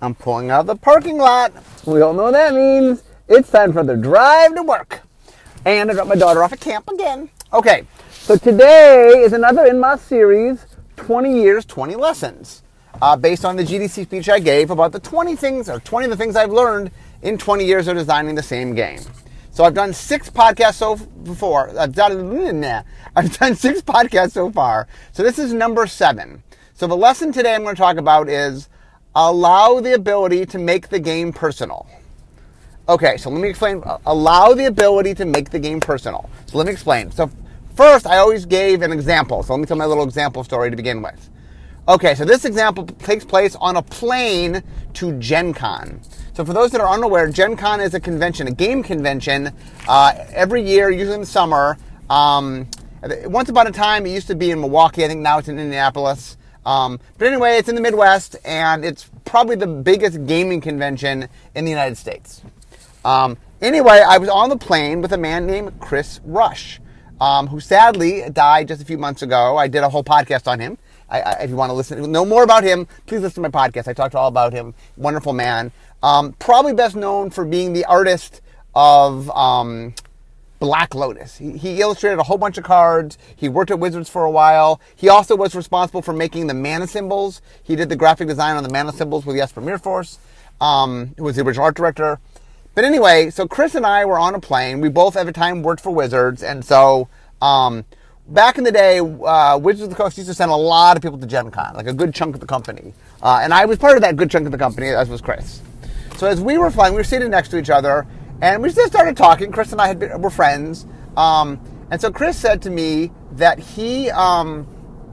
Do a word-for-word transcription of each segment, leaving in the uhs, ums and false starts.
I'm pulling out of the parking lot. We all know what that means. It's time for the drive to work. And I dropped my daughter off at camp again. Okay, so today is another in my series, twenty years, twenty lessons, uh, based on the G D C speech I gave about the twenty things, or twenty of the things I've learned in twenty years of designing the same game. So I've done six podcasts so before. I've done, nah, I've done six podcasts so far. So this is number seven. So the lesson today I'm going to talk about is allow the ability to make the game personal. Okay, so let me explain. Allow the ability to make the game personal. So let me explain. So first, I always gave an example. So let me tell my little example story to begin with. Okay, so this example takes place on a plane to Gen Con. So for those that are unaware, Gen Con is a convention, a game convention, uh, every year, usually in the summer. Um, once upon a time, it used to be in Milwaukee. I think now it's in Indianapolis. Um, but anyway, it's in the Midwest, and it's probably the biggest gaming convention in the United States. Um, anyway, I was on the plane with a man named Chris Rush, um, who sadly died just a few months ago. I did a whole podcast on him. I, I, if you want to listen, know more about him, please listen to my podcast. I talked all about him. Wonderful man. Um, probably best known for being the artist of um, Black Lotus. He, he illustrated a whole bunch of cards. He worked at Wizards for a while. He also was responsible for making the mana symbols. He did the graphic design on the mana symbols with Jesper Mirfors, um, who was the original art director. But anyway, so Chris and I were on a plane. We both at the time worked for Wizards. And so um, back in the day, uh, Wizards of the Coast used to send a lot of people to Gen Con, like a good chunk of the company. Uh, and I was part of that good chunk of the company, as was Chris. So as we were flying, we were sitting next to each other. And we just started talking. Chris and I had been, were friends. Um, and so Chris said to me that he um,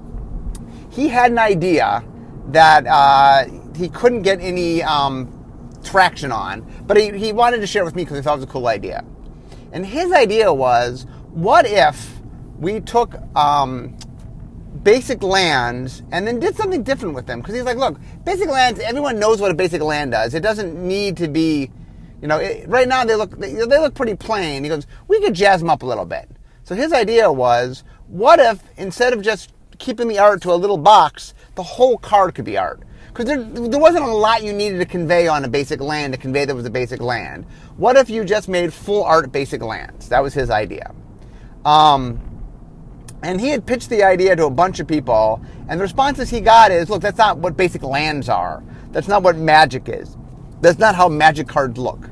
he had an idea that uh, he couldn't get any um, traction on. But he, he wanted to share it with me because he thought it was a cool idea. And his idea was, what if we took um, basic lands and then did something different with them? Because he's like, look, basic lands, everyone knows what a basic land does. It doesn't need to be... You know, it, right now they look they, they look pretty plain. He goes, we could jazz them up a little bit. So his idea was, what if instead of just keeping the art to a little box, the whole card could be art? Because there, there wasn't a lot you needed to convey on a basic land to convey that was a basic land. What if you just made full art basic lands? That was his idea. Um, and he had pitched the idea to a bunch of people, and the responses he got is, look, that's not what basic lands are. That's not what Magic is. That's not how Magic cards look.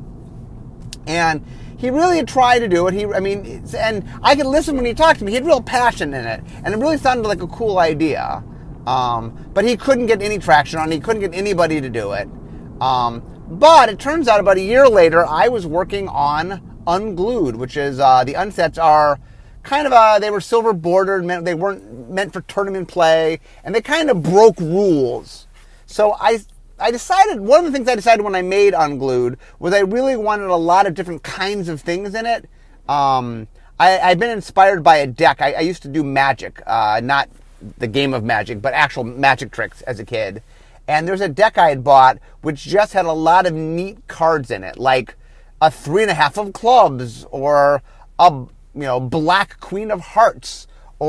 And he really had tried to do it. He, I mean, and I could listen when he talked to me. He had real passion in it. And it really sounded like a cool idea. Um, but he couldn't get any traction on it. He couldn't get anybody to do it. Um, but it turns out about a year later, I was working on Unglued, which is, uh, the unsets are kind of, a, they were silver bordered. They weren't meant for tournament play. And they kind of broke rules. So I... I decided, one of the things I decided when I made Unglued was I really wanted a lot of different kinds of things in it. Um, I, I've been inspired by a deck. I, I used to do Magic, uh, not the game of Magic, but actual magic tricks as a kid. And there's a deck I had bought which just had a lot of neat cards in it, like a three and a half of clubs, or a you know black queen of hearts,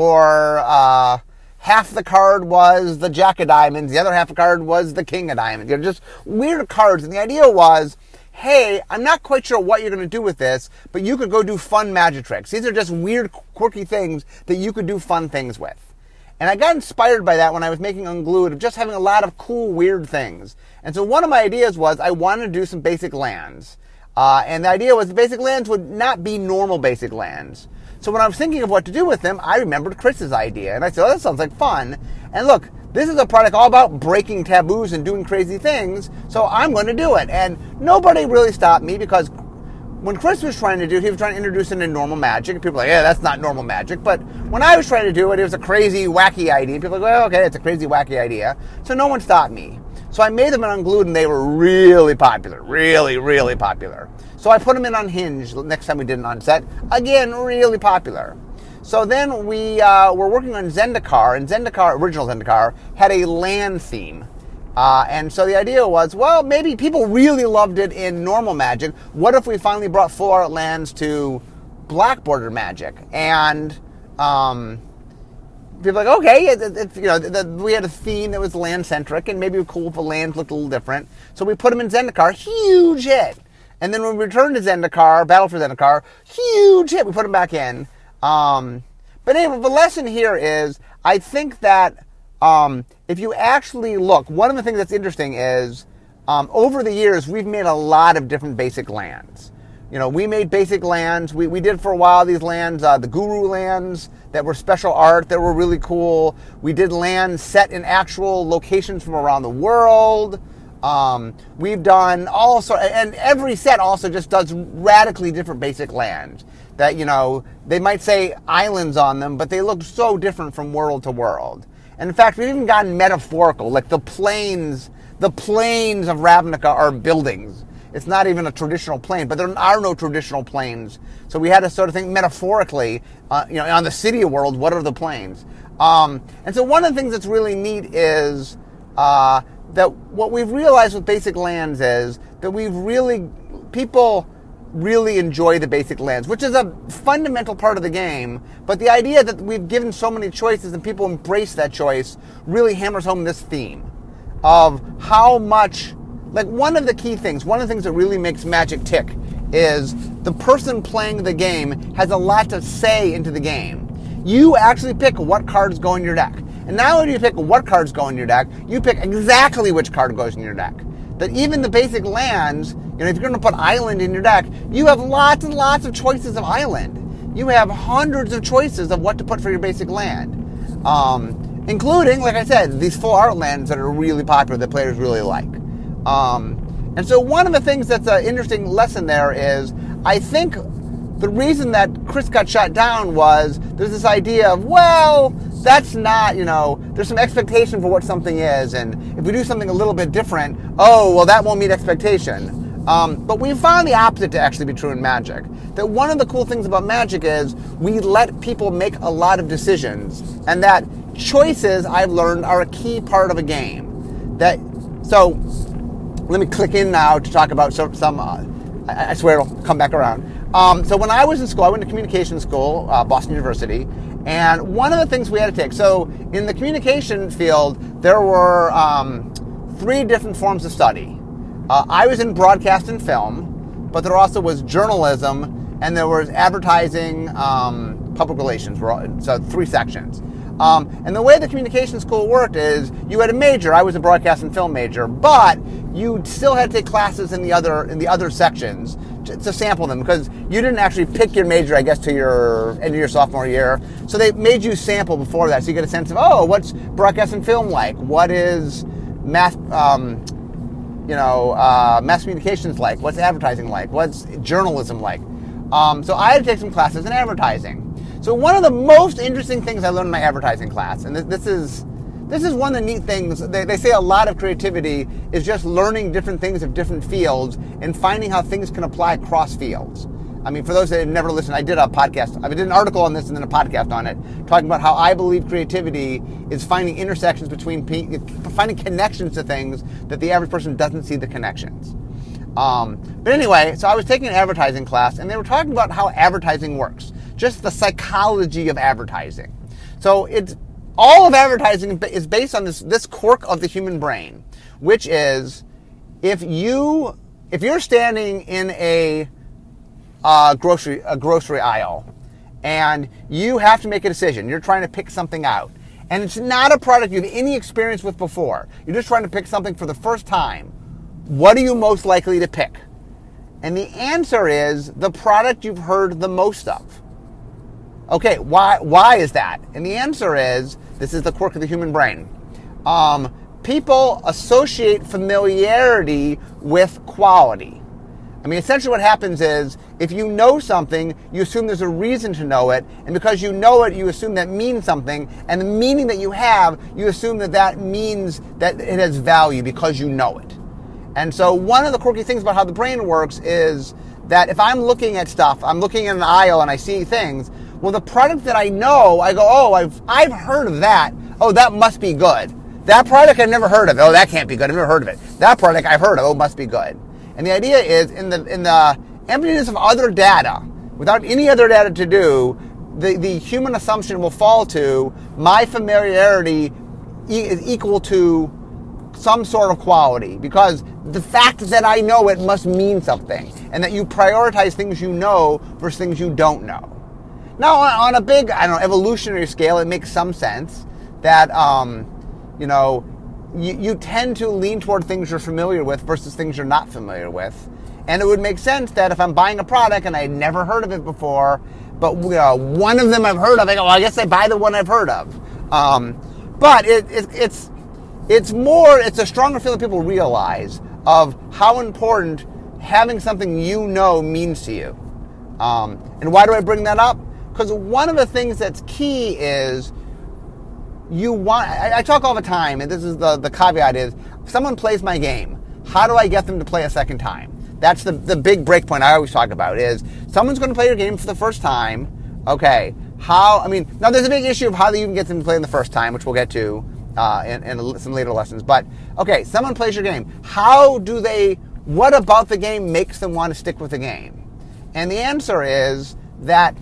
or uh, half the card was the jack of diamonds, the other half of the card was the king of diamonds. They're just weird cards. And the idea was, hey, I'm not quite sure what you're going to do with this, but you could go do fun magic tricks. These are just weird, quirky things that you could do fun things with. And I got inspired by that when I was making Unglued, of just having a lot of cool, weird things. And so one of my ideas was I wanted to do some basic lands. Uh, and the idea was the basic lands would not be normal basic lands. So when I was thinking of what to do with them, I remembered Chris's idea. And I said, oh, that sounds like fun. And look, this is a product all about breaking taboos and doing crazy things, so I'm going to do it. And nobody really stopped me, because when Chris was trying to do it, he was trying to introduce it into normal Magic. And people were like, yeah, that's not normal Magic. But when I was trying to do it, it was a crazy, wacky idea. People were like, well, okay, it's a crazy, wacky idea. So no one stopped me. So I made them in Unglued, and they were really popular. Really, really popular. So I put them in Unhinged next time we did an Unset. Again, really popular. So then we uh, were working on Zendikar, and Zendikar, original Zendikar, had a land theme. Uh, and so the idea was, well, maybe people really loved it in normal Magic. What if we finally brought full art lands to black border Magic? And um, people are like, okay, it, it, it, you know, the, the, we had a theme that was land-centric, and maybe it was cool if the land looked a little different. So we put them in Zendikar, huge hit. And then when we returned to Zendikar, Battle for Zendikar, huge hit. We put them back in. Um, but anyway, the lesson here is, I think that um, if you actually look, one of the things that's interesting is, um, over the years, we've made a lot of different basic lands. You know, we made basic lands. We, we did for a while these lands, uh, the Guru lands that were special art, that were really cool. We did lands set in actual locations from around the world. Um, we've done all sorts, and every set also just does radically different basic lands. That, you know, they might say islands on them, but they look so different from world to world. And in fact, we've even gotten metaphorical, like the plains, the plains of Ravnica are buildings. It's not even a traditional plane, but there are no traditional planes. So we had to sort of think metaphorically, uh, you know, on the city world, what are the planes? Um, and so one of the things that's really neat is uh, that what we've realized with basic lands is that we've really, people really enjoy the basic lands, which is a fundamental part of the game. But the idea that we've given so many choices and people embrace that choice really hammers home this theme of how much, like one of the key things, one of the things that really makes Magic tick is the person playing the game has a lot to say into the game. You actually pick what cards go in your deck. And not only do you pick what cards go in your deck, you pick exactly which card goes in your deck. That even the basic lands, you know, if you're going to put island in your deck, you have lots and lots of choices of island. You have hundreds of choices of what to put for your basic land. Um, including, like I said, these full art lands that are really popular that players really like. Um, and so one of the things that's an interesting lesson there is, I think the reason that Chris got shot down was there's this idea of, well, that's not, you know, there's some expectation for what something is, and if we do something a little bit different, oh, well, that won't meet expectation. Um, but we found the opposite to actually be true in Magic. That one of the cool things about Magic is we let people make a lot of decisions, and that choices, I've learned, are a key part of a game. That, so, let me click in now to talk about some, some uh, I, I swear it'll come back around. Um, so when I was in school, I went to communication school, uh, Boston University, and one of the things we had to take, so in the communication field, there were um, three different forms of study. Uh, I was in broadcast and film, but there also was journalism, and there was advertising, um, public relations, so three sections. Um, and the way the communication school worked is you had a major. I was a broadcast and film major, but you still had to take classes in the other in the other sections to, to sample them, because you didn't actually pick your major, I guess, to your end of your sophomore year. So they made you sample before that, so you get a sense of, oh, what's broadcast and film like? What is mass, um, you know, uh, mass communications like? What's advertising like? What's journalism like? Um, so I had to take some classes in advertising. So one of the most interesting things I learned in my advertising class, and this, this is this is one of the neat things, they, they say a lot of creativity is just learning different things of different fields and finding how things can apply across fields. I mean, for those that have never listened, I did a podcast, I did an article on this and then a podcast on it, talking about how I believe creativity is finding intersections between, finding connections to things that the average person doesn't see the connections. Um, but anyway, so I was taking an advertising class, and they were talking about how advertising works. Just the psychology of advertising. So it's all of advertising is based on this this quirk of the human brain, which is if you if you're standing in a uh, grocery a grocery aisle and you have to make a decision, you're trying to pick something out, and it's not a product you have any experience with before. You're just trying to pick something for the first time. What are you most likely to pick? And the answer is the product you've heard the most of. Okay, why why is that? And the answer is, this is the quirk of the human brain. Um, people associate familiarity with quality. I mean, essentially what happens is, if you know something, you assume there's a reason to know it, and because you know it, you assume that means something, and the meaning that you have, you assume that that means that it has value because you know it. And so one of the quirky things about how the brain works is that if I'm looking at stuff, I'm looking in an aisle and I see things, well, the product that I know, I go, oh, I've I've heard of that. Oh, that must be good. That product I've never heard of. Oh, that can't be good. I've never heard of it. That product I've heard of. Oh, must be good. And the idea is, in the in the emptiness of other data, without any other data to do, the, the human assumption will fall to my familiarity e- is equal to some sort of quality, because the fact that I know it must mean something, and that you prioritize things you know versus things you don't know. Now, on a big, I don't know, evolutionary scale, it makes some sense that, um, you know, you, you tend to lean toward things you're familiar with versus things you're not familiar with. And it would make sense that if I'm buying a product and I'd never heard of it before, but you know, one of them I've heard of, I go, well, I guess I buy the one I've heard of. Um, but it, it, it's it's more, it's a stronger feeling people realize of how important having something you know means to you. Um, and why do I bring that up? Because one of the things that's key is you want, I, I talk all the time, and this is the, the caveat is, if someone plays my game, how do I get them to play a second time? That's the, the big break point I always talk about is, someone's going to play your game for the first time, okay, how, I mean, now there's a big issue of how you even get them to play in the first time, which we'll get to uh, in, in some later lessons, but, okay, someone plays your game, how do they, what about the game makes them want to stick with the game? And the answer is that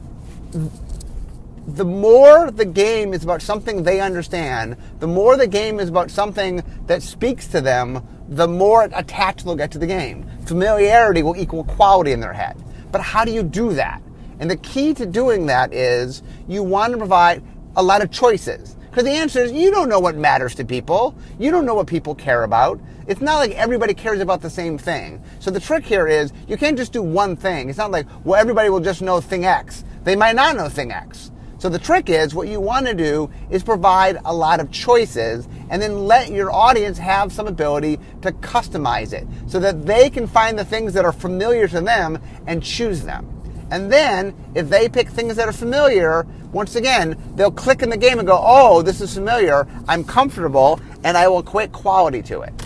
the more the game is about something they understand, the more the game is about something that speaks to them, the more attached they'll get to the game. Familiarity will equal quality in their head. But how do you do that? And the key to doing that is you want to provide a lot of choices. Because the answer is you don't know what matters to people. You don't know what people care about. It's not like everybody cares about the same thing. So the trick here is you can't just do one thing. It's not like, well, everybody will just know thing X. They might not know thing X. So the trick is what you want to do is provide a lot of choices and then let your audience have some ability to customize it so that they can find the things that are familiar to them and choose them. And then if they pick things that are familiar, once again, they'll click in the game and go, oh, this is familiar, I'm comfortable, and I will equate quality to it.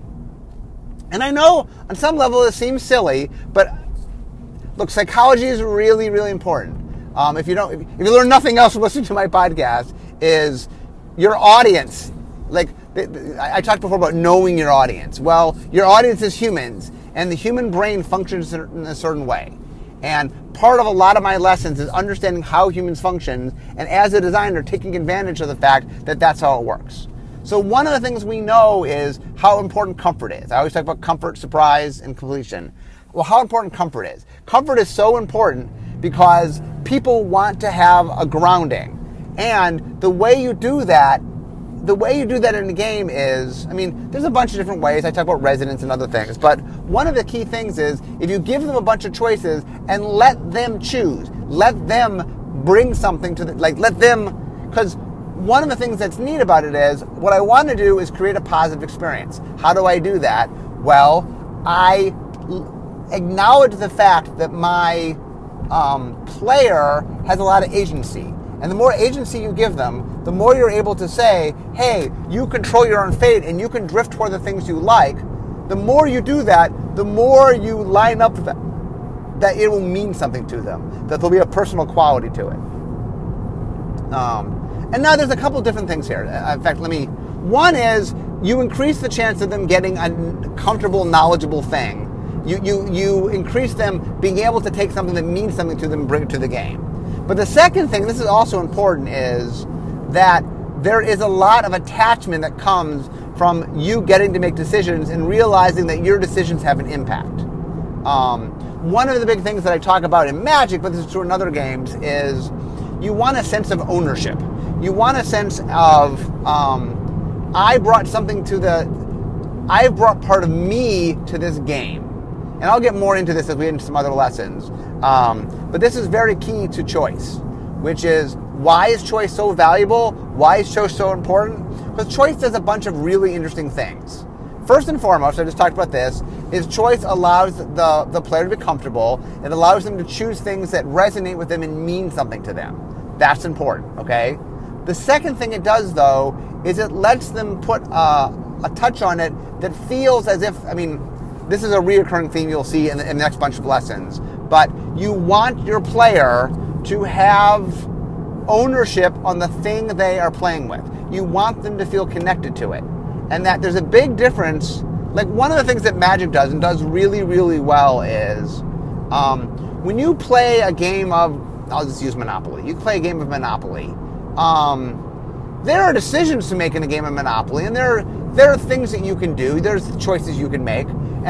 And I know on some level it seems silly, but look, psychology is really, really important. Um, if you don't, if you learn nothing else from listening to my podcast, is your audience. Like I talked before about knowing your audience. Well, your audience is humans, and the human brain functions in a certain way. And part of a lot of my lessons is understanding how humans function, and as a designer, taking advantage of the fact that that's how it works. So one of the things we know is how important comfort is. I always talk about comfort, surprise, and completion. Well, how important comfort is. Comfort is so important because people want to have a grounding. And the way you do that, the way you do that in a game is, I mean, there's a bunch of different ways. I talk about resonance and other things. But one of the key things is if you give them a bunch of choices and let them choose, let them bring something to the, like let them, because one of the things that's neat about it is what I want to do is create a positive experience. How do I do that? Well, I acknowledge the fact that my Um, player has a lot of agency. And the more agency you give them, the more you're able to say, hey, you control your own fate and you can drift toward the things you like. The more you do that, the more you line up that, that it will mean something to them, that there'll be a personal quality to it. Um, and now there's a couple different things here. In fact, let me, one is you increase the chance of them getting a comfortable, knowledgeable thing. You, you, you increase them being able to take something that means something to them and bring it to the game. But the second thing, this is also important, is that there is a lot of attachment that comes from you getting to make decisions and realizing that your decisions have an impact. Um, one of the big things that I talk about in Magic, but this is true in other games, is you want a sense of ownership. You want a sense of, um, I brought something to the, I brought part of me to this game. And I'll get more into this as we get into some other lessons. Um, but this is very key to choice, which is, why is choice so valuable? Why is choice so important? Because choice does a bunch of really interesting things. First and foremost, I just talked about this, is choice allows the, the player to be comfortable. It allows them to choose things that resonate with them and mean something to them. That's important, okay? The second thing it does, though, is it lets them put a, a touch on it that feels as if, I mean, this is a reoccurring theme you'll see in the, in the next bunch of lessons. But you want your player to have ownership on the thing they are playing with. You want them to feel connected to it. And that there's a big difference. Like one of the things that Magic does and does really, really well is um, when you play a game of I'll just use Monopoly. You play a game of Monopoly. Um, there are decisions to make in a game of Monopoly, and there are, there are things that you can do. There's choices you can make, and,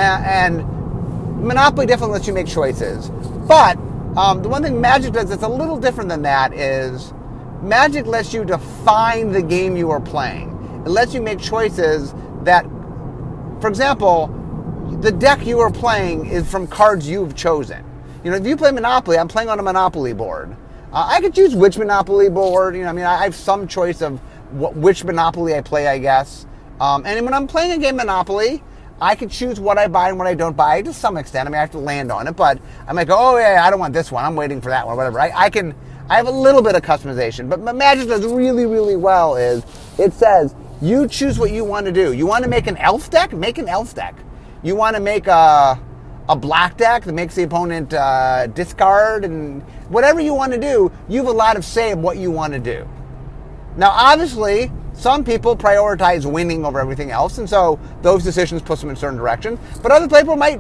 and Monopoly definitely lets you make choices. But um, the one thing Magic does that's a little different than that is Magic lets you define the game you are playing. It lets you make choices that, for example, the deck you are playing is from cards you've chosen. You know, if you play Monopoly, I'm playing on a Monopoly board. Uh, I could choose which Monopoly board. You know, I mean, I have some choice of what, which Monopoly I play, I guess. Um, and when I'm playing a game Monopoly, I can choose what I buy and what I don't buy to some extent. I mean, I have to land on it, but I might go, oh yeah, I don't want this one. I'm waiting for that one, whatever. I, I can, I have a little bit of customization, but what Magic does really, really well is it says you choose what you want to do. You want to make an elf deck? Make an elf deck. You want to make a a black deck that makes the opponent uh, discard, and whatever you want to do, you have a lot of say of what you want to do. Now, obviously, some people prioritize winning over everything else, and so those decisions push them in a certain direction. But other people might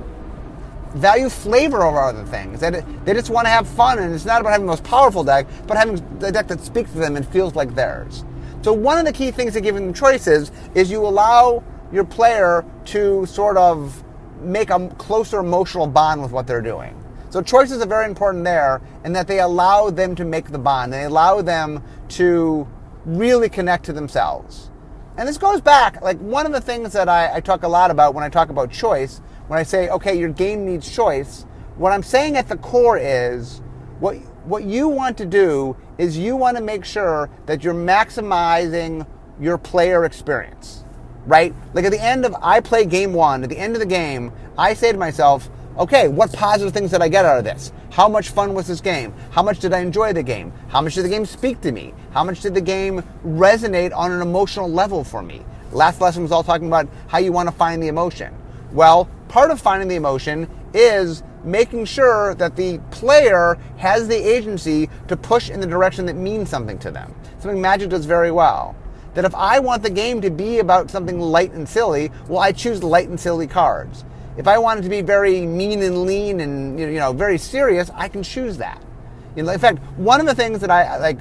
value flavor over other things. They, they just want to have fun, and it's not about having the most powerful deck, but having the deck that speaks to them and feels like theirs. So one of the key things to giving them choices is you allow your player to sort of make a closer emotional bond with what they're doing. So choices are very important there, in that they allow them to make the bond. They allow them to really connect to themselves. And this goes back, like one of the things that I, I talk a lot about when I talk about choice, when I say, okay, your game needs choice, what I'm saying at the core is, what, what you want to do is you want to make sure that you're maximizing your player experience. Right? Like at the end of, I play game one, at the end of the game, I say to myself, okay, what positive things did I get out of this? How much fun was this game? How much did I enjoy the game? How much did the game speak to me? How much did the game resonate on an emotional level for me? Last lesson was all talking about how you want to find the emotion. Well, part of finding the emotion is making sure that the player has the agency to push in the direction that means something to them. Something Magic does very well. That if I want the game to be about something light and silly, well, I choose light and silly cards. If I want it to be very mean and lean and, you know, very serious, I can choose that. You know, in fact, one of the things that I like,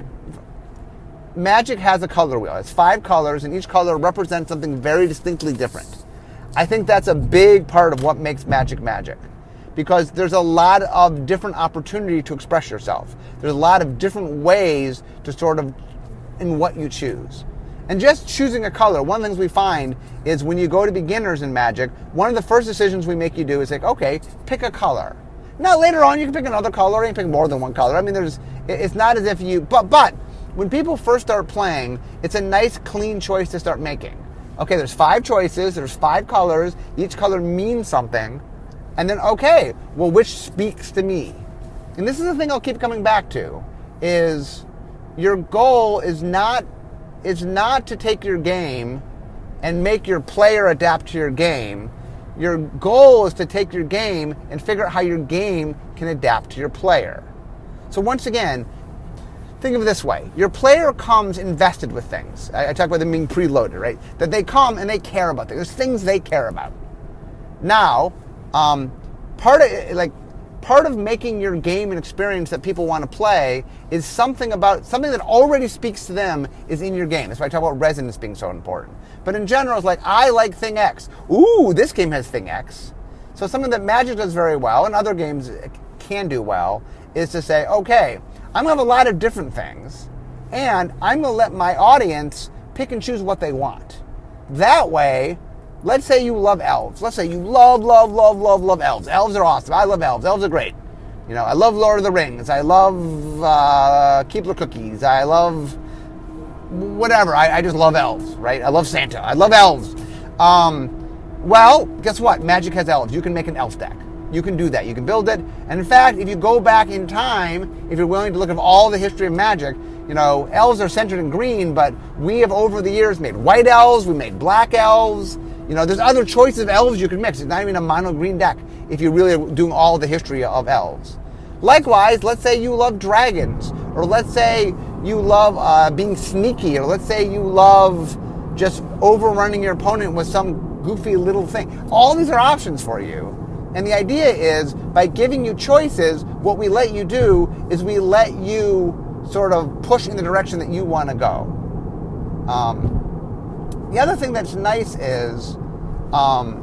Magic has a color wheel. It's five colors, and each color represents something very distinctly different. I think that's a big part of what makes Magic Magic, because there's a lot of different opportunity to express yourself. There's a lot of different ways to sort of, in what you choose. And just choosing a color, one of the things we find is when you go to beginners in Magic, one of the first decisions we make you do is like, okay, pick a color. Now later on you can pick another color, or you can pick more than one color. I mean, there's, it's not as if you, but, but when people first start playing, it's a nice clean choice to start making. Okay, there's five choices, there's five colors, each color means something, and then, okay, well, which speaks to me? And this is the thing I'll keep coming back to, is your goal is not is not to take your game and make your player adapt to your game. Your goal is to take your game and figure out how your game can adapt to your player. So once again, think of it this way. Your player comes invested with things. I, I talk about them being preloaded, right? That they come and they care about things. There's things they care about. Now, um, part of, like, part of making your game an experience that people want to play is something about, something that already speaks to them is in your game. That's why I talk about resonance being so important. But in general, it's like, I like thing X. Ooh, this game has thing X. So something that Magic does very well, and other games can do well, is to say, okay, I'm going to have a lot of different things, and I'm going to let my audience pick and choose what they want. That way, let's say you love elves. Let's say you love, love, love, love, love elves. Elves are awesome. I love elves. Elves are great. You know, I love Lord of the Rings. I love uh, Keebler cookies. I love whatever. I, I just love elves, right? I love Santa. I love elves. Um, well, guess what? Magic has elves. You can make an elf deck. You can do that. You can build it. And in fact, if you go back in time, if you're willing to look at all the history of Magic, you know, elves are centered in green, but we have over the years made white elves. We made black elves. You know, there's other choices of elves you can mix. It's not even a mono green deck if you really are doing all the history of elves. Likewise, let's say you love dragons, or let's say you love uh, being sneaky, or let's say you love just overrunning your opponent with some goofy little thing. All these are options for you And the idea is, by giving you choices, what we let you do is we let you sort of push in the direction that you want to go. Um, the other thing that's nice is, um,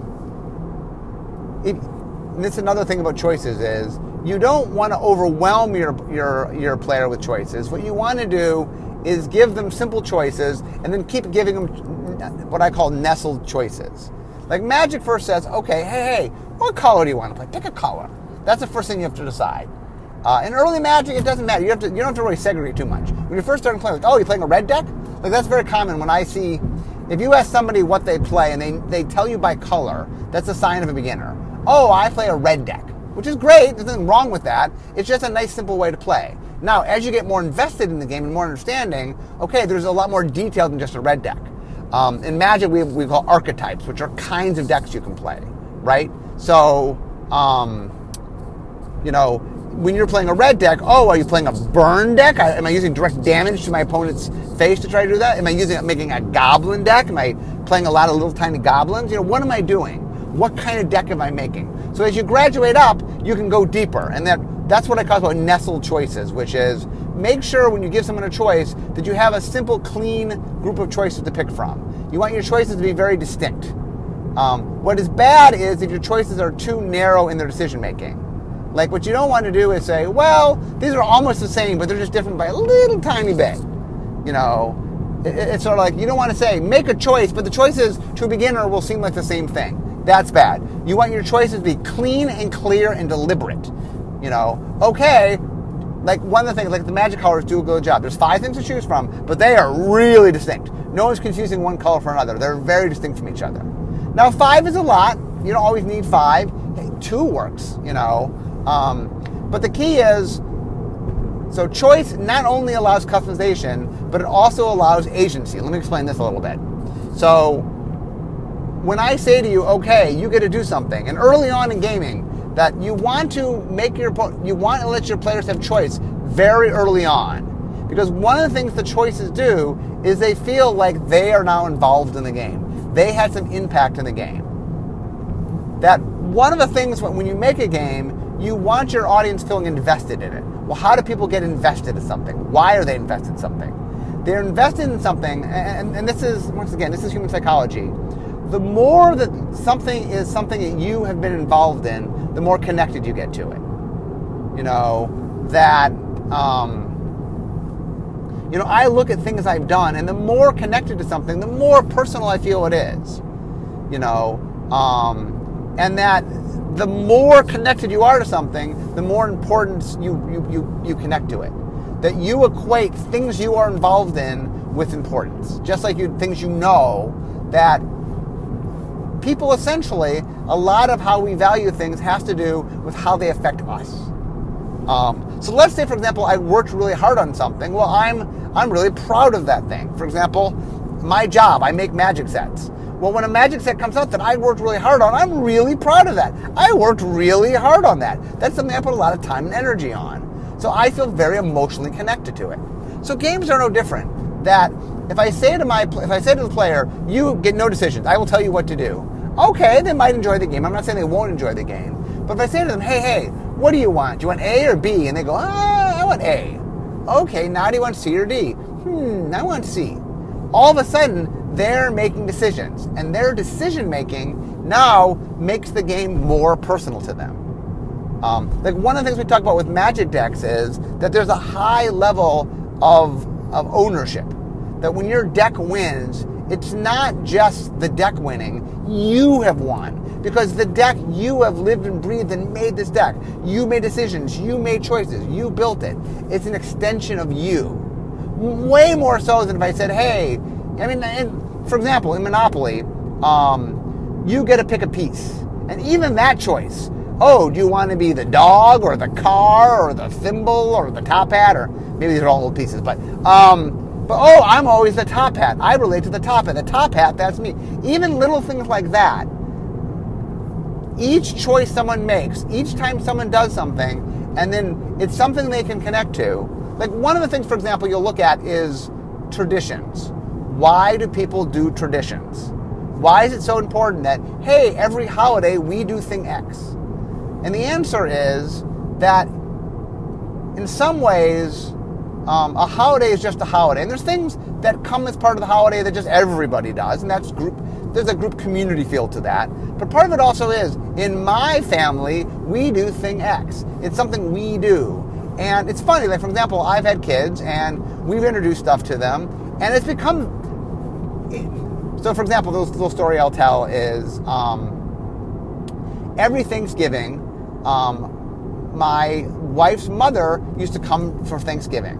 it, and this is another thing about choices is, you don't want to overwhelm your, your, your player with choices. What you want to do is give them simple choices and then keep giving them what I call nestled choices. Like Magic first says, okay, hey, hey, what color do you want to play? Pick a color. That's the first thing you have to decide. Uh, in early Magic, it doesn't matter. You have to. You don't have to really segregate too much. When you first start playing, like, oh, you're playing a red deck? Like that's very common when I see. If you ask somebody what they play and they they tell you by color, that's a sign of a beginner. Oh, I play a red deck, which is great. There's nothing wrong with that. It's just a nice, simple way to play. Now, as you get more invested in the game and more understanding, okay, there's a lot more detail than just a red deck. Um, in Magic, we we call archetypes, which are kinds of decks you can play, right? So, um, you know, when you're playing a red deck, oh, are you playing a burn deck? Am I using direct damage to my opponent's face to try to do that? Am I using making a goblin deck? Am I playing a lot of little tiny goblins? You know, what am I doing? What kind of deck am I making? So as you graduate up, you can go deeper, and that that's what I call about nestled choices, which is make sure when you give someone a choice that you have a simple, clean group of choices to pick from. You want your choices to be very distinct. Um, what is bad is if your choices are too narrow in their decision making. Like what you don't want to do is say, well, these are almost the same, but they're just different by a little tiny bit. You know, it, it's sort of like you don't want to say, make a choice, but the choices to a beginner will seem like the same thing. That's bad. You want your choices to be clean and clear and deliberate. You know, okay, like one of the things, like the Magic colors do a good job. There's five things to choose from, but they are really distinct. No one's confusing one color for another. They're very distinct from each other. Now, five is a lot. You don't always need five. Hey, two works, you know. Um, but the key is, so choice not only allows customization, but it also allows agency. Let me explain this a little bit. So when I say to you, okay, you get to do something, and early on in gaming, that you want to make your, you want to let your players have choice very early on. Because one of the things the choices do is they feel like they are now involved in the game. They had some impact in the game. That one of the things when you make a game, you want your audience feeling invested in it. Well, how do people get invested in something? Why are they invested in something? They're invested in something, and, and this is, once again, this is human psychology. The more that something is something that you have been involved in, the more connected you get to it. You know, that, um, you know, I look at things I've done, and the more connected to something, the more personal I feel it is. You know, um, and that the more connected you are to something, the more importance you, you, you, you connect to it. That you equate things you are involved in with importance. Just like you, things you know, that people essentially, a lot of how we value things has to do with how they affect us. Um, so let's say, for example, I worked really hard on something. Well, I'm I'm really proud of that thing. For example, my job, I make magic sets. Well, when a magic set comes out that I worked really hard on, I'm really proud of that. I worked really hard on that. That's something I put a lot of time and energy on. So I feel very emotionally connected to it. So games are no different. That if I say to my if I say to the player, you get no decisions, I will tell you what to do. Okay, they might enjoy the game. I'm not saying they won't enjoy the game. But if I say to them, hey, hey, what do you want? Do you want A or B? And they go, ah, I want A. Okay, now do you want C or D? Hmm, I want C. All of a sudden, they're making decisions. And their decision-making now makes the game more personal to them. Um, like one of the things we talk about with Magic decks is that there's a high level of, of ownership. That when your deck wins, it's not just the deck winning. You have won. Because the deck, you have lived and breathed and made this deck. You made decisions. You made choices. You built it. It's an extension of you. Way more so than if I said, hey, I mean, in, for example, in Monopoly, um, you get to pick a piece. And even that choice, oh, do you want to be the dog or the car or the thimble or the top hat? Or maybe these are all little pieces, but... Um, But, oh, I'm always the top hat. I relate to the top hat. The top hat, that's me. Even little things like that. Each choice someone makes, each time someone does something, and then it's something they can connect to. Like one of the things, for example, you'll look at is traditions. Why do people do traditions? Why is it so important that, hey, every holiday we do thing X? And the answer is that in some ways, um, a holiday is just a holiday. And there's things that come as part of the holiday that just everybody does, and that's group. There's a group community feel to that. But part of it also is, in my family, we do thing X. It's something we do. And it's funny, like, for example, I've had kids, and we've introduced stuff to them, and it's become... So, for example, the little story I'll tell is, um, every Thanksgiving, um, my wife's mother used to come for Thanksgiving.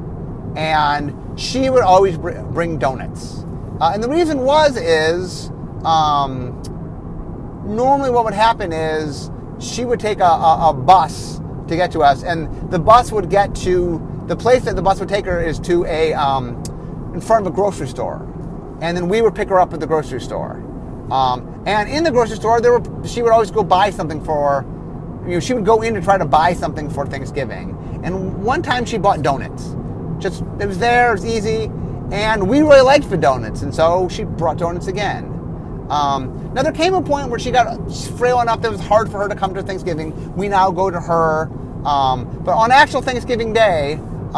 And she would always br- bring donuts. Uh, and the reason was is, um, normally what would happen is she would take a, a, a bus to get to us, and the bus would get to, the place that the bus would take her is to a, um, in front of a grocery store. And then we would pick her up at the grocery store. Um, and in the grocery store, there were, she would always go buy something for, you know, she would go in to try to buy something for Thanksgiving. And one time she bought donuts. Just, it was there, it was easy. And we really liked the donuts, and so she brought donuts again. Um, now, there came a point where she got frail enough that it was hard for her to come to Thanksgiving. We now go to her. Um, but on actual Thanksgiving Day,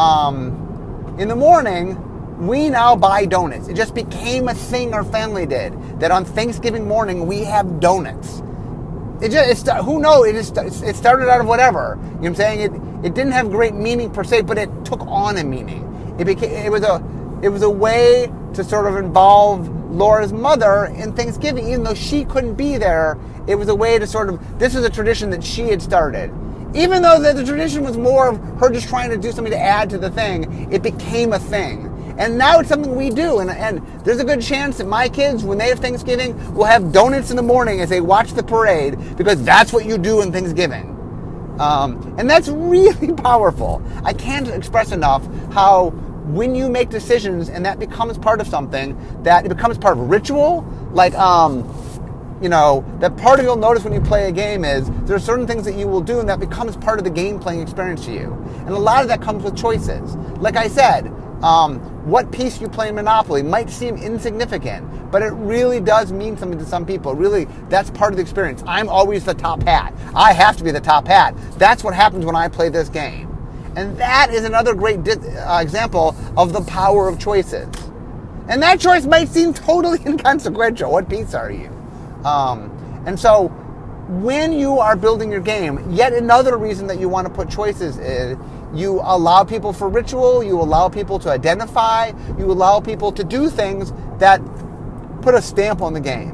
um, in the morning, we now buy donuts. It just became a thing our family did, that on Thanksgiving morning, we have donuts. It just, it's, who knows, it, just, it started out of whatever. You know what I'm saying? It, it didn't have great meaning per se, but it took on a meaning. It became, it was a... It was a way to sort of involve Laura's mother in Thanksgiving, even though she couldn't be there. It was a way to sort of, this is a tradition that she had started. Even though the, the tradition was more of her just trying to do something to add to the thing, it became a thing. And now it's something we do. And, and there's a good chance that my kids, when they have Thanksgiving, will have donuts in the morning as they watch the parade, because that's what you do in Thanksgiving. Um, and that's really powerful. I can't express enough how, when you make decisions and that becomes part of something, that it becomes part of ritual, like, um, you know, that part of you'll notice when you play a game is there are certain things that you will do and that becomes part of the game playing experience to you. And a lot of that comes with choices. Like I said, um, what piece you play in Monopoly might seem insignificant, but it really does mean something to some people. Really, that's part of the experience. I'm always the top hat. I have to be the top hat. That's what happens when I play this game. And that is another great di- uh, example of the power of choices. And that choice might seem totally inconsequential. What piece are you? Um, and so when you are building your game, yet another reason that you want to put choices is you allow people for ritual, you allow people to identify, you allow people to do things that put a stamp on the game.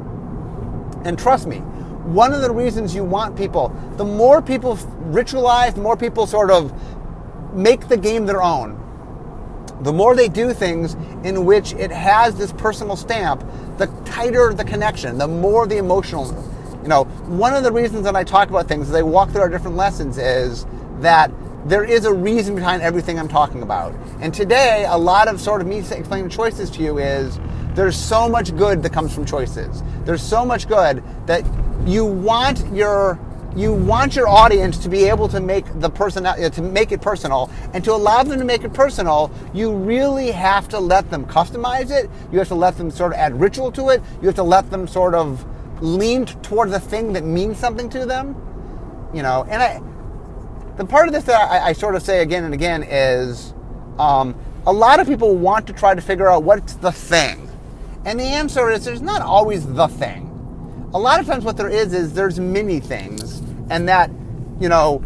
And trust me, one of the reasons you want people, the more people ritualize, the more people sort of make the game their own, the more they do things in which it has this personal stamp, the tighter the connection, the more the emotional. You know, one of the reasons that I talk about things as I walk through our different lessons is that there is a reason behind everything I'm talking about. And today, a lot of sort of me explaining choices to you is there's so much good that comes from choices. There's so much good that you want your you want your audience to be able to make the person to make it personal, and to allow them to make it personal, you really have to let them customize it. You have to let them sort of add ritual to it. You have to let them sort of lean toward the thing that means something to them. You know, and I the part of this that I, I sort of say again and again is um, a lot of people want to try to figure out what's the thing, and the answer is there's not always the thing. A lot of times what there is is there's many things, and that, you know,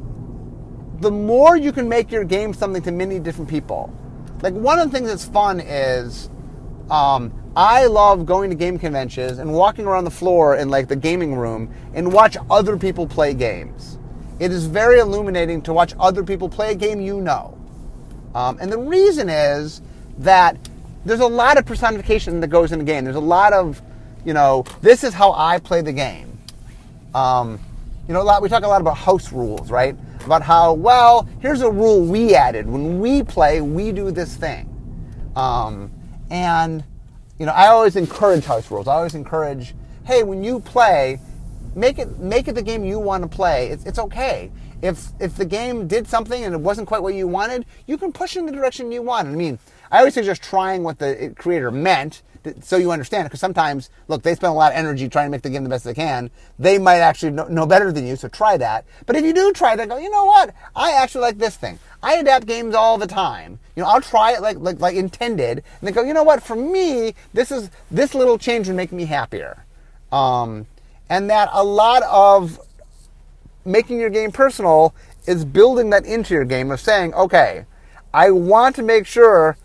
the more you can make your game something to many different people. Like, one of the things that's fun is um, I love going to game conventions and walking around the floor in, like, the gaming room and watch other people play games. It is very illuminating to watch other people play a game you know. Um, and the reason is that there's a lot of personification that goes in the game. There's a lot of, you know, this is how I play the game. Um, you know, a lot, we talk a lot about house rules, right? About how, well, here's a rule we added. When we play, we do this thing. Um, and, you know, I always encourage house rules. I always encourage, hey, when you play, make it make it the game you want to play. It's, it's okay. If if the game did something and it wasn't quite what you wanted, you can push in the direction you want. I mean, I always suggest trying what the creator meant, so you understand it. Because sometimes, look, they spend a lot of energy trying to make the game the best they can. They might actually know, know better than you, so try that. But if you do try that, go, you know what? I actually like this thing. I adapt games all the time. You know, I'll try it like like like intended, and then go, you know what? For me, this is this little change would make me happier. Um, and that a lot of making your game personal is building that into your game of saying, okay, I want to make sure.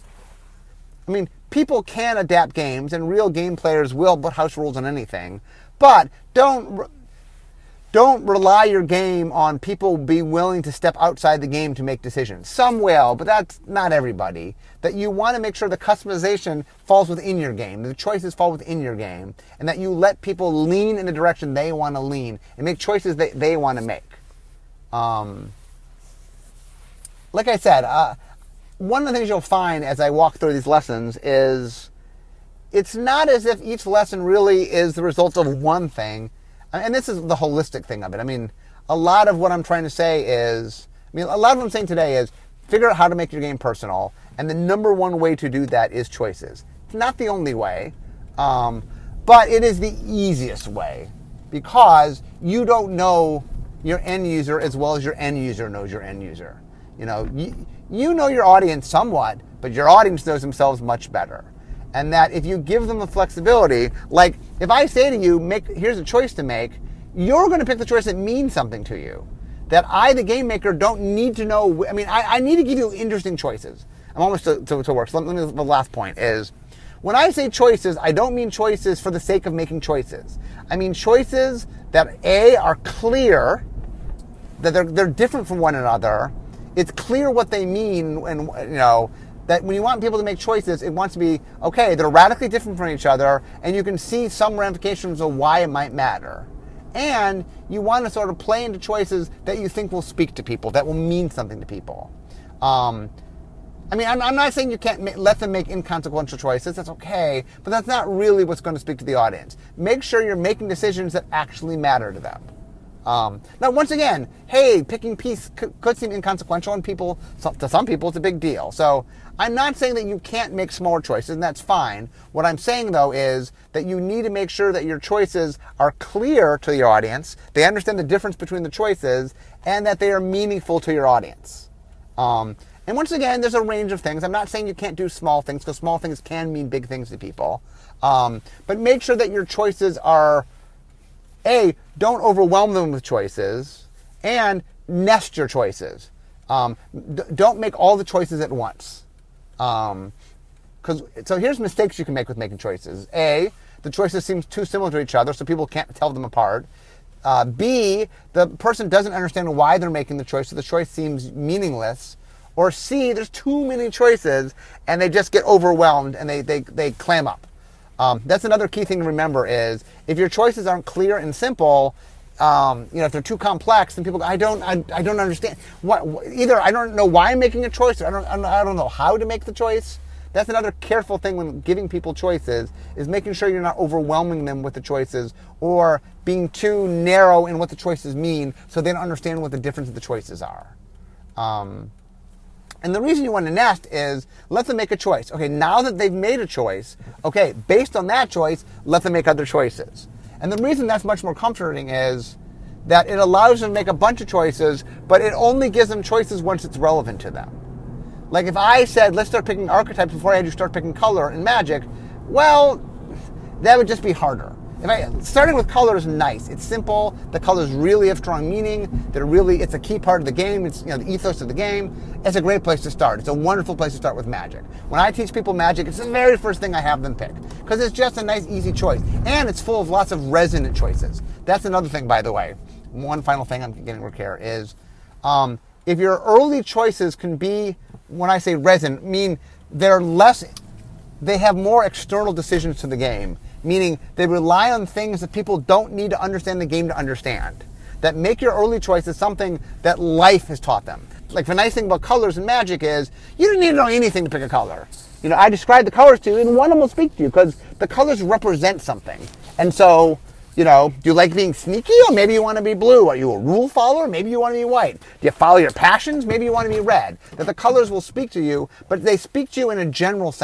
I mean, people can adapt games, and real game players will put house rules on anything, but don't. Don't rely your game on people being willing to step outside the game to make decisions. Some will, but that's not everybody. That you want to make sure the customization falls within your game, the choices fall within your game, and that you let people lean in the direction they want to lean and make choices that they want to make. Um, like I said, uh, one of the things you'll find as I walk through these lessons is it's not as if each lesson really is the result of one thing. And this is the holistic thing of it. I mean, a lot of what I'm trying to say is, I mean, a lot of what I'm saying today is figure out how to make your game personal. And the number one way to do that is choices. It's not the only way, um, but it is the easiest way because you don't know your end user as well as your end user knows your end user. You know, you, you know your audience somewhat, but your audience knows themselves much better. And that if you give them the flexibility, like if I say to you, make here's a choice to make, you're going to pick the choice that means something to you. That I, the game maker, don't need to know. I mean, I, I need to give you interesting choices. I'm almost to, to, to work. So let me, the last point is, when I say choices, I don't mean choices for the sake of making choices. I mean choices that A, are clear, that they're, they're different from one another. It's clear what they mean, and you know, that when you want people to make choices, it wants to be, okay, they're radically different from each other, and you can see some ramifications of why it might matter. And you want to sort of play into choices that you think will speak to people, that will mean something to people. Um, I mean, I'm, I'm not saying you can't ma- let them make inconsequential choices. That's okay, but that's not really what's going to speak to the audience. Make sure you're making decisions that actually matter to them. Um, now, once again, hey, picking peace could, could seem inconsequential, and people, so, to some people, it's a big deal. So I'm not saying that you can't make smaller choices, and that's fine. What I'm saying, though, is that you need to make sure that your choices are clear to your audience, they understand the difference between the choices, and that they are meaningful to your audience. Um, and once again, there's a range of things. I'm not saying you can't do small things, because small things can mean big things to people. Um, but make sure that your choices are, A, don't overwhelm them with choices, and nest your choices. Um, d- don't make all the choices at once. Um, cause, so here's mistakes you can make with making choices. A, the choices seem too similar to each other, so people can't tell them apart. Uh, B, the person doesn't understand why they're making the choice, so the choice seems meaningless. Or C, there's too many choices, and they just get overwhelmed, and they, they, they clam up. Um, that's another key thing to remember is if your choices aren't clear and simple, um, you know, if they're too complex, then people go, I don't, I, I don't understand. What, either I don't know why I'm making a choice, or I don't, I don't, I don't know how to make the choice. That's another careful thing when giving people choices is making sure you're not overwhelming them with the choices or being too narrow in what the choices mean so they don't understand what the difference of the choices are. Um, And the reason you want to nest is let them make a choice. Okay, now that they've made a choice, okay, based on that choice, let them make other choices. And the reason that's much more comforting is that it allows them to make a bunch of choices, but it only gives them choices once it's relevant to them. Like if I said, let's start picking archetypes before I had you start picking color in Magic, well, that would just be harder. If I, starting with color is nice. It's simple. The colors really have strong meaning. They're really, it's a key part of the game. It's, you know, the ethos of the game. It's a great place to start. It's a wonderful place to start with Magic. When I teach people Magic, it's the very first thing I have them pick because it's just a nice, easy choice, and it's full of lots of resonant choices. That's another thing, by the way. One final thing I'm getting to care is, um, if your early choices can be, when I say resonant, mean they're less, they have more external decisions to the game. Meaning they rely on things that people don't need to understand the game to understand. That make your early choices something that life has taught them. Like the nice thing about colors in Magic is you don't need to know anything to pick a color. You know, I describe the colors to you and one of them will speak to you because the colors represent something. And so, you know, do you like being sneaky or maybe you want to be blue? Are you a rule follower? Maybe you want to be white. Do you follow your passions? Maybe you want to be red. That the colors will speak to you, but they speak to you in a general sense.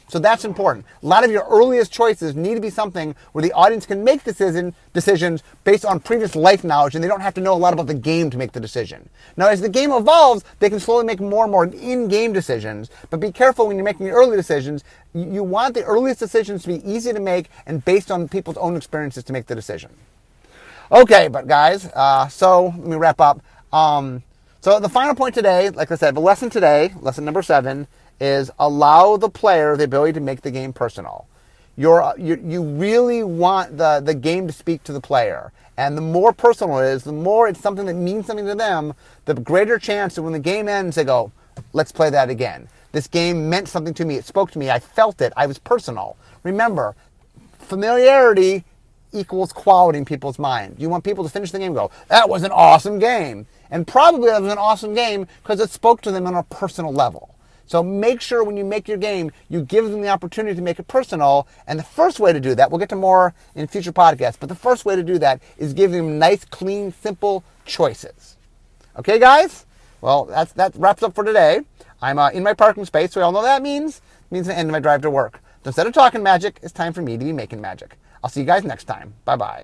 So that's important. A lot of your earliest choices need to be something where the audience can make decision, decisions based on previous life knowledge, and they don't have to know a lot about the game to make the decision. Now, as the game evolves, they can slowly make more and more in-game decisions, but be careful when you're making the early decisions. You, you want the earliest decisions to be easy to make and based on people's own experiences to make the decision. Okay, but guys, uh, so let me wrap up. Um, so the final point today, like I said, the lesson today, lesson number seven, is allow the player the ability to make the game personal. You're, you you really want the, the game to speak to the player. And the more personal it is, the more it's something that means something to them, the greater chance that when the game ends, they go, let's play that again. This game meant something to me. It spoke to me. I felt it. I was personal. Remember, familiarity equals quality in people's mind. You want people to finish the game and go, that was an awesome game. And probably that was an awesome game because it spoke to them on a personal level. So make sure when you make your game, you give them the opportunity to make it personal. And the first way to do that, we'll get to more in future podcasts, but the first way to do that is give them nice, clean, simple choices. Okay, guys? Well, that's, that wraps up for today. I'm uh, in my parking space, so we all know what that means. It means the end of my drive to work. So instead of talking magic, it's time for me to be making magic. I'll see you guys next time. Bye-bye.